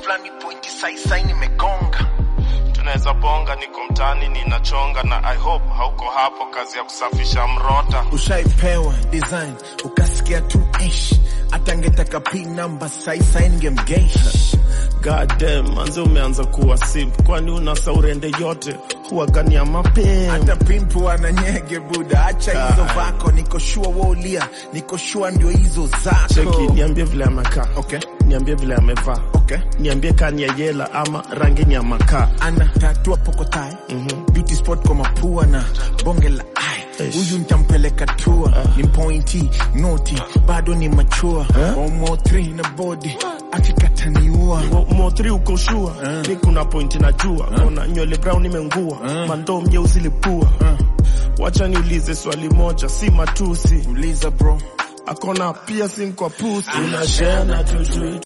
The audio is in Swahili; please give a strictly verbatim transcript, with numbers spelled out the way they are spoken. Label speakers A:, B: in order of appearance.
A: flani pointi sai sai nimegonga.
B: Tunaweza bonga niko mtani ninachonga na I hope hauko hapo kazi ya kusafisha mrota.
A: Ushaipewa design ukasikia tu ish atangetaka pin number sai sai ningemgeish.
B: God damn, manze umeanza kuwa simp. Kwani una urende yote huwa gani ya mapema.
A: Hata pimpu ananyege buda. Acha hizo vako, niko sure wolia, niko sure ndio hizo zako.
B: Cheki, niambie vile amekaa.
A: Okay.
B: Niambie vile amevaa.
A: Okay.
B: Niambie kani ya yela ama rangi ni ya makaa.
A: Ana tatua poko tai.
B: Mhm.
A: Beauty spot kwa mapua na bonge la ai. Huyu nitampeleka tour. Uh. Ni pointy, naughty, bado ni mature. Huh? One more three na body. Akikataniua.
B: Mo three uko sure. Uh. Ni kuna pointi najua. Uh. Kona nywele brown imengua. Uh. Mando mnyeusi lipua. Uh. Wacha niulize swali moja, si matusi.
A: Uliza bro.
B: Akona piercing kwa pussy. Unashare na tujui.